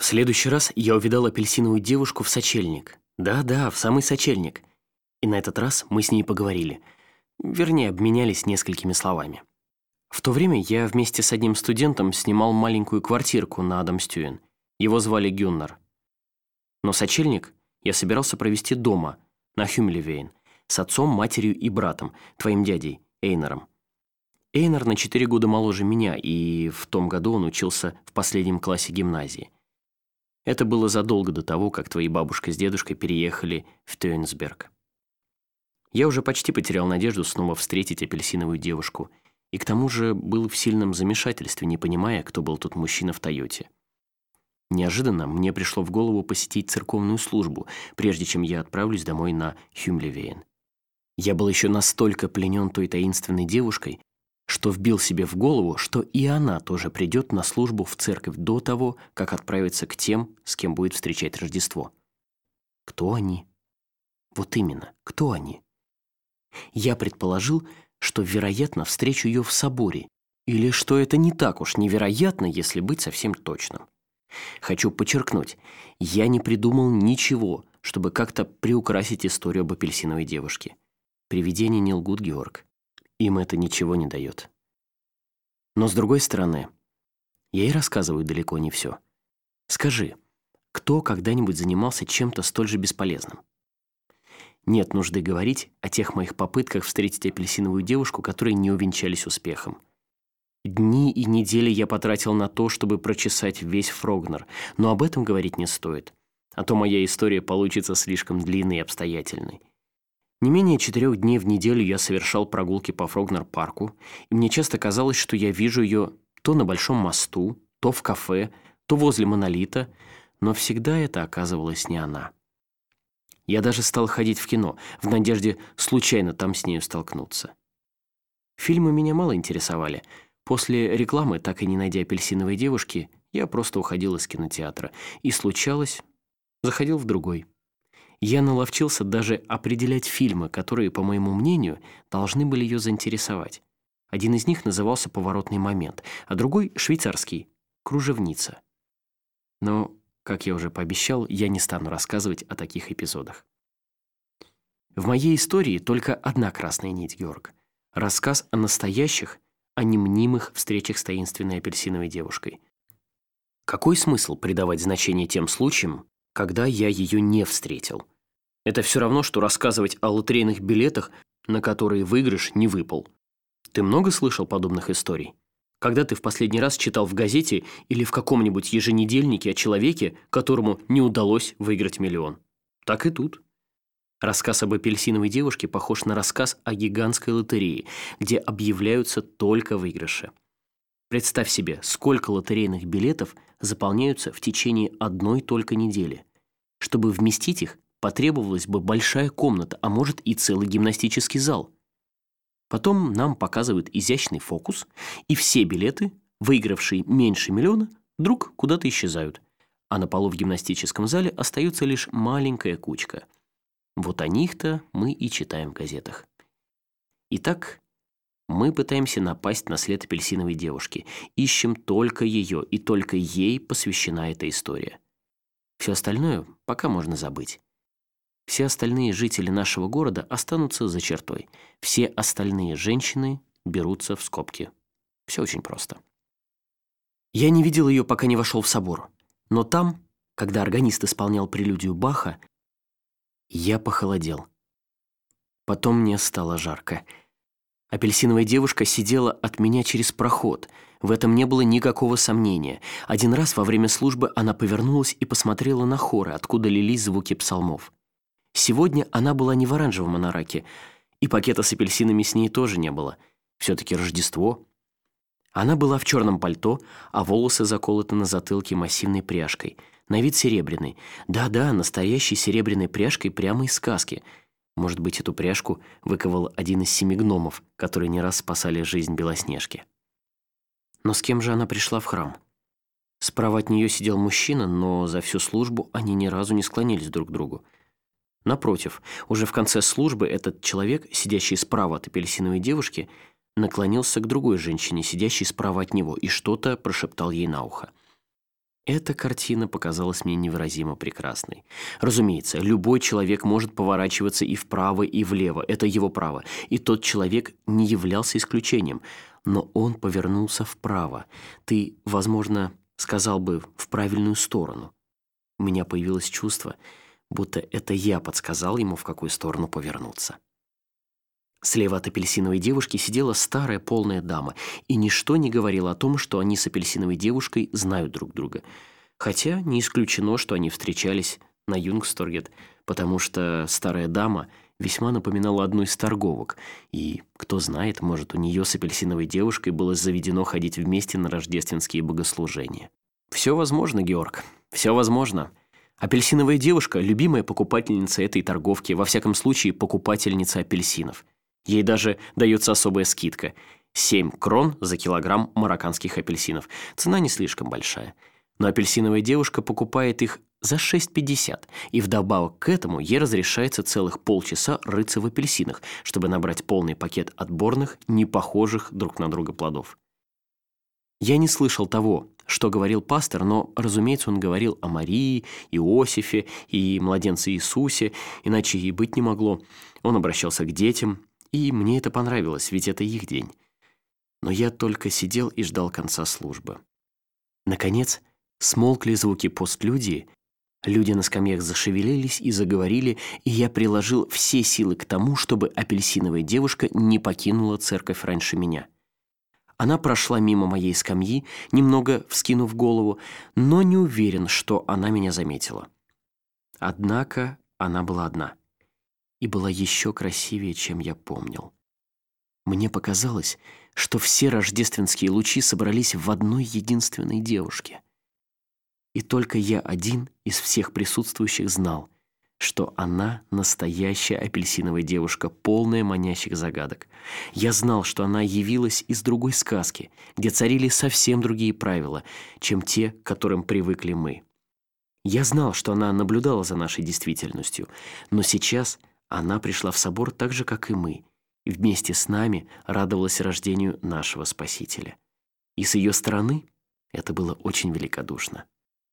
В следующий раз я увидал апельсиновую девушку в сочельник. Да-да, в самый сочельник. И на этот раз мы с ней поговорили. Вернее, обменялись несколькими словами. В то время я вместе с одним студентом снимал маленькую квартирку на Адамстюен. Его звали Гюннар. Но сочельник я собирался провести дома, на Хюмлевейн, с отцом, матерью и братом, твоим дядей, Эйнаром. Эйнар на 4 года моложе меня, и в том году он учился в последнем классе гимназии. Это было задолго до того, как твои бабушка с дедушкой переехали в Тюнсберг. Я уже почти потерял надежду снова встретить апельсиновую девушку, и к тому же был в сильном замешательстве, не понимая, кто был тот мужчина в Тойоте. Неожиданно мне пришло в голову посетить церковную службу, прежде чем я отправлюсь домой на Хюмлевейн. Я был еще настолько пленен той таинственной девушкой, что вбил себе в голову, что и она тоже придет на службу в церковь до того, как отправиться к тем, с кем будет встречать Рождество. Кто они? Вот именно, кто они? Я предположил, что, вероятно, встречу ее в соборе, или что это не так уж невероятно, если быть совсем точным. Хочу подчеркнуть, я не придумал ничего, чтобы как-то приукрасить историю об апельсиновой девушке. Привидения не лгут, Георг. Им это ничего не дает. Но с другой стороны, я и рассказываю далеко не все. Скажи, кто когда-нибудь занимался чем-то столь же бесполезным? Нет нужды говорить о тех моих попытках встретить апельсиновую девушку, которые не увенчались успехом. Дни и недели я потратил на то, чтобы прочесать весь Фрогнер, но об этом говорить не стоит, а то моя история получится слишком длинной и обстоятельной. Не менее 4 дней в неделю я совершал прогулки по Фрогнер-парку, и мне часто казалось, что я вижу ее то на Большом мосту, то в кафе, то возле Монолита, но всегда это оказывалась не она. Я даже стал ходить в кино, в надежде случайно там с нею столкнуться. Фильмы меня мало интересовали. После рекламы, так и не найдя апельсиновой девушки, я просто уходил из кинотеатра. И случалось, заходил в другой. Я наловчился даже определять фильмы, которые, по моему мнению, должны были ее заинтересовать. Один из них назывался «Поворотный момент», а другой — швейцарский «Кружевница». Но, как я уже пообещал, я не стану рассказывать о таких эпизодах. В моей истории только одна красная нить, Георг. Рассказ о настоящих, а не мнимых встречах с таинственной апельсиновой девушкой. Какой смысл придавать значение тем случаям, когда я ее не встретил? Это все равно, что рассказывать о лотерейных билетах, на которые выигрыш не выпал. Ты много слышал подобных историй? Когда ты в последний раз читал в газете или в каком-нибудь еженедельнике о человеке, которому не удалось выиграть миллион? Так и тут. Рассказ об апельсиновой девушке похож на рассказ о гигантской лотерее, где объявляются только выигрыши. Представь себе, сколько лотерейных билетов заполняются в течение одной только недели. Чтобы вместить их, потребовалась бы большая комната, а может и целый гимнастический зал. Потом нам показывают изящный фокус, и все билеты, выигравшие меньше миллиона, вдруг куда-то исчезают, а на полу в гимнастическом зале остается лишь маленькая кучка. Вот о них-то мы и читаем в газетах. Итак, мы пытаемся напасть на след апельсиновой девушки, ищем только ее, и только ей посвящена эта история. Все остальное пока можно забыть. Все остальные жители нашего города останутся за чертой. Все остальные женщины берутся в скобки. Все очень просто. Я не видел ее, пока не вошел в собор. Но там, когда органист исполнял прелюдию Баха, я похолодел. Потом мне стало жарко. Апельсиновая девушка сидела от меня через проход. В этом не было никакого сомнения. Один раз во время службы она повернулась и посмотрела на хоры, откуда лились звуки псалмов. Сегодня она была не в оранжевом анараке, и пакета с апельсинами с ней тоже не было. Все-таки Рождество. Она была в черном пальто, а волосы заколоты на затылке массивной пряжкой. На вид серебряной. Да-да, настоящей серебряной пряжкой прямо из сказки. Может быть, эту пряжку выковал один из 7 гномов, которые не раз спасали жизнь Белоснежке. Но с кем же она пришла в храм? Справа от нее сидел мужчина, но за всю службу они ни разу не склонились друг к другу. Напротив, уже в конце службы этот человек, сидящий справа от апельсиновой девушки, наклонился к другой женщине, сидящей справа от него, и что-то прошептал ей на ухо. Эта картина показалась мне невыразимо прекрасной. Разумеется, любой человек может поворачиваться и вправо, и влево. Это его право. И тот человек не являлся исключением. Но он повернулся вправо. Ты, возможно, сказал бы, в правильную сторону. У меня появилось чувство, будто это я подсказал ему, в какую сторону повернуться. Слева от апельсиновой девушки сидела старая полная дама, и ничто не говорило о том, что они с апельсиновой девушкой знают друг друга. Хотя не исключено, что они встречались на Юнгсторгет, потому что старая дама весьма напоминала одну из торговок, и, кто знает, может, у нее с апельсиновой девушкой было заведено ходить вместе на рождественские богослужения. Все возможно, Георг, все возможно. Апельсиновая девушка – любимая покупательница этой торговки, во всяком случае, покупательница апельсинов. Ей даже дается особая скидка – 7 крон за килограмм марокканских апельсинов. Цена не слишком большая. Но апельсиновая девушка покупает их за 6,50, и вдобавок к этому ей разрешается целых полчаса рыться в апельсинах, чтобы набрать полный пакет отборных, не похожих друг на друга плодов. Я не слышал того, что говорил пастор, но, разумеется, он говорил о Марии, Иосифе и младенце Иисусе, иначе и быть не могло. Он обращался к детям, и мне это понравилось, ведь это их день. Но я только сидел и ждал конца службы. Наконец, смолкли звуки постлюдии, люди на скамьях зашевелились и заговорили, и я приложил все силы к тому, чтобы апельсиновая девушка не покинула церковь раньше меня. Она прошла мимо моей скамьи, немного вскинув голову, но не уверен, что она меня заметила. Однако она была одна. И была еще красивее, чем я помнил. Мне показалось, что все рождественские лучи собрались в одной единственной девушке. И только я один из всех присутствующих знал, что она настоящая апельсиновая девушка, полная манящих загадок. Я знал, что она явилась из другой сказки, где царили совсем другие правила, чем те, к которым привыкли мы. Я знал, что она наблюдала за нашей действительностью, но сейчас она пришла в собор так же, как и мы, и вместе с нами радовалась рождению нашего Спасителя. И с ее стороны это было очень великодушно.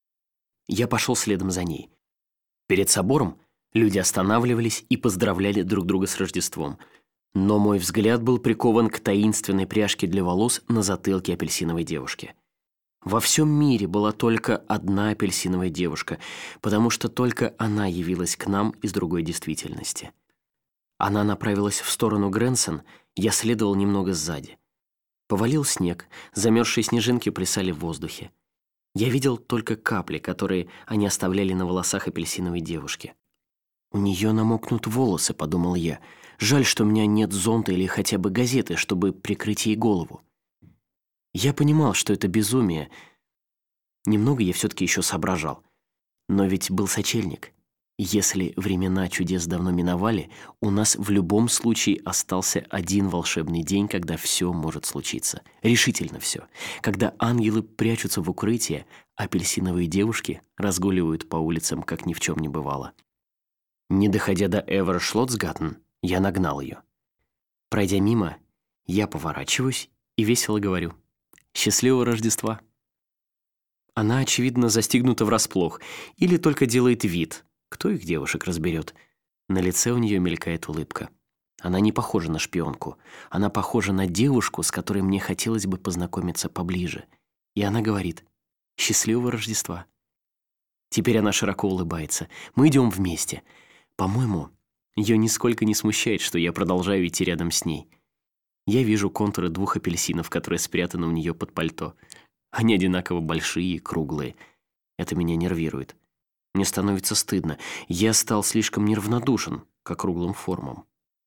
Я пошел следом за ней. Перед собором люди останавливались и поздравляли друг друга с Рождеством, но мой взгляд был прикован к таинственной пряжке для волос на затылке апельсиновой девушки. Во всем мире была только одна апельсиновая девушка, потому что только она явилась к нам из другой действительности. Она направилась в сторону Гренсон, я следовал немного сзади. Повалил снег, замерзшие снежинки плясали в воздухе. Я видел только капли, которые они оставляли на волосах апельсиновой девушки. «У нее намокнут волосы», — подумал я. «Жаль, что у меня нет зонта или хотя бы газеты, чтобы прикрыть ей голову». Я понимал, что это безумие. Немного я все-таки еще соображал. Но ведь был сочельник. Если времена чудес давно миновали, у нас в любом случае остался один волшебный день, когда все может случиться. Решительно все. Когда ангелы прячутся в укрытие, апельсиновые девушки разгуливают по улицам, как ни в чем не бывало. Не доходя до Эвершлотсгаттен, я нагнал ее. Пройдя мимо, я поворачиваюсь и весело говорю: «Счастливого Рождества!» Она, очевидно, застигнута врасплох или только делает вид. Кто их девушек разберет? На лице у нее мелькает улыбка. Она не похожа на шпионку. Она похожа на девушку, с которой мне хотелось бы познакомиться поближе. И она говорит: «Счастливого Рождества!» Теперь она широко улыбается. Мы идем вместе. По-моему, ее нисколько не смущает, что я продолжаю идти рядом с ней. Я вижу контуры 2 апельсинов, которые спрятаны у нее под пальто. Они одинаково большие и круглые. Это меня нервирует. Мне становится стыдно. Я стал слишком неравнодушен к округлым формам.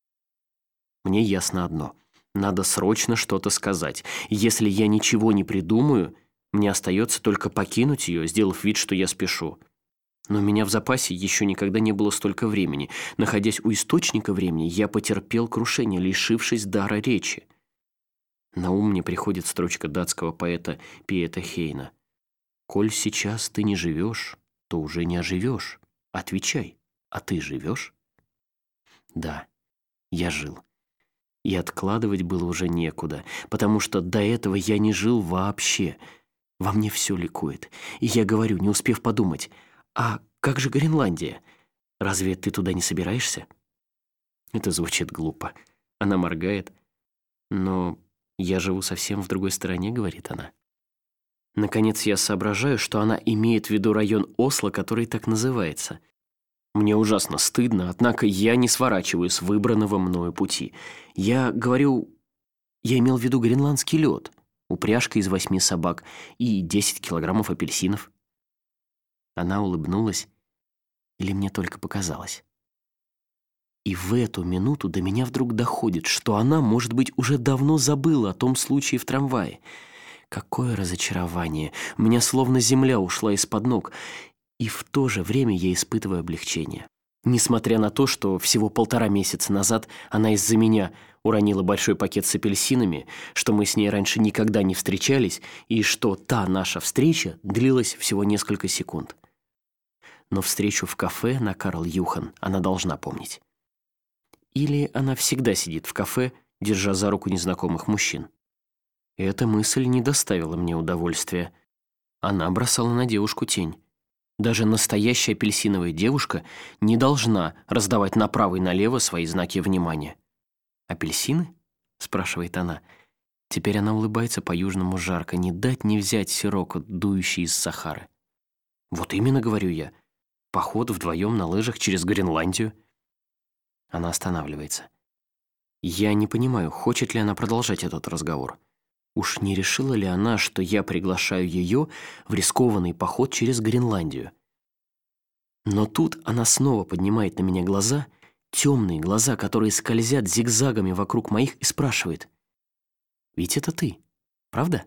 Мне ясно одно. Надо срочно что-то сказать. Если я ничего не придумаю, мне остается только покинуть ее, сделав вид, что я спешу. Но у меня в запасе еще никогда не было столько времени. Находясь у источника времени, я потерпел крушение, лишившись дара речи. На ум мне приходит строчка датского поэта Пиета Хейна. «Коль сейчас ты не живешь, то уже не оживешь. Отвечай, а ты живешь?» Да, я жил. И откладывать было уже некуда, потому что до этого я не жил вообще. Во мне все ликует. И я говорю, не успев подумать: «А как же Гренландия? Разве ты туда не собираешься?» Это звучит глупо. Она моргает. «Но я живу совсем в другой стороне», — говорит она. Наконец я соображаю, что она имеет в виду район Осло, который так называется. Мне ужасно стыдно, однако я не сворачиваю с выбранного мною пути. Я говорю, я имел в виду гренландский лед, упряжка из 8 собак и 10 килограммов апельсинов. Она улыбнулась, или мне только показалось. И в эту минуту до меня вдруг доходит, что она, может быть, уже давно забыла о том случае в трамвае. Какое разочарование! У меня словно земля ушла из-под ног, и в то же время я испытываю облегчение. Несмотря на то, что всего 1,5 месяца назад она из-за меня уронила большой пакет с апельсинами, что мы с ней раньше никогда не встречались, и что та наша встреча длилась всего несколько секунд. Но встречу в кафе на Карл Юхан она должна помнить. Или она всегда сидит в кафе, держа за руку незнакомых мужчин. Эта мысль не доставила мне удовольствия. Она бросала на девушку тень. Даже настоящая апельсиновая девушка не должна раздавать направо и налево свои знаки внимания. «Апельсины?» — спрашивает она. Теперь она улыбается по-южному жарко, не дать не взять сироку, дующий из Сахары. «Вот именно, — говорю я, — поход вдвоем на лыжах через Гренландию». Она останавливается. Я не понимаю, хочет ли она продолжать этот разговор. Уж не решила ли она, что я приглашаю ее в рискованный поход через Гренландию? Но тут она снова поднимает на меня глаза, темные глаза, которые скользят зигзагами вокруг моих, и спрашивает: «Ведь это ты, правда?»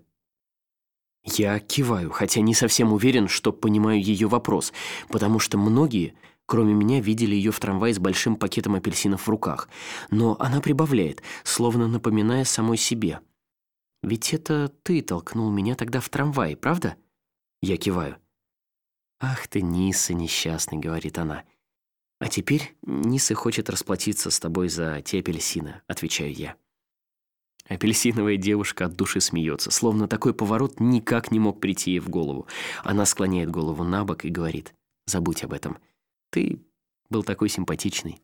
Я киваю, хотя не совсем уверен, что понимаю ее вопрос, потому что многие, кроме меня, видели ее в трамвае с большим пакетом апельсинов в руках. Но она прибавляет, словно напоминая самой себе: «Ведь это ты толкнул меня тогда в трамвае, правда?» Я киваю. «Ах ты, Ниса несчастный», — говорит она. «А теперь Ниса хочет расплатиться с тобой за те апельсины», — отвечаю я. Апельсиновая девушка от души смеется, словно такой поворот никак не мог прийти ей в голову. Она склоняет голову на бок и говорит: «Забудь об этом. Ты был такой симпатичный».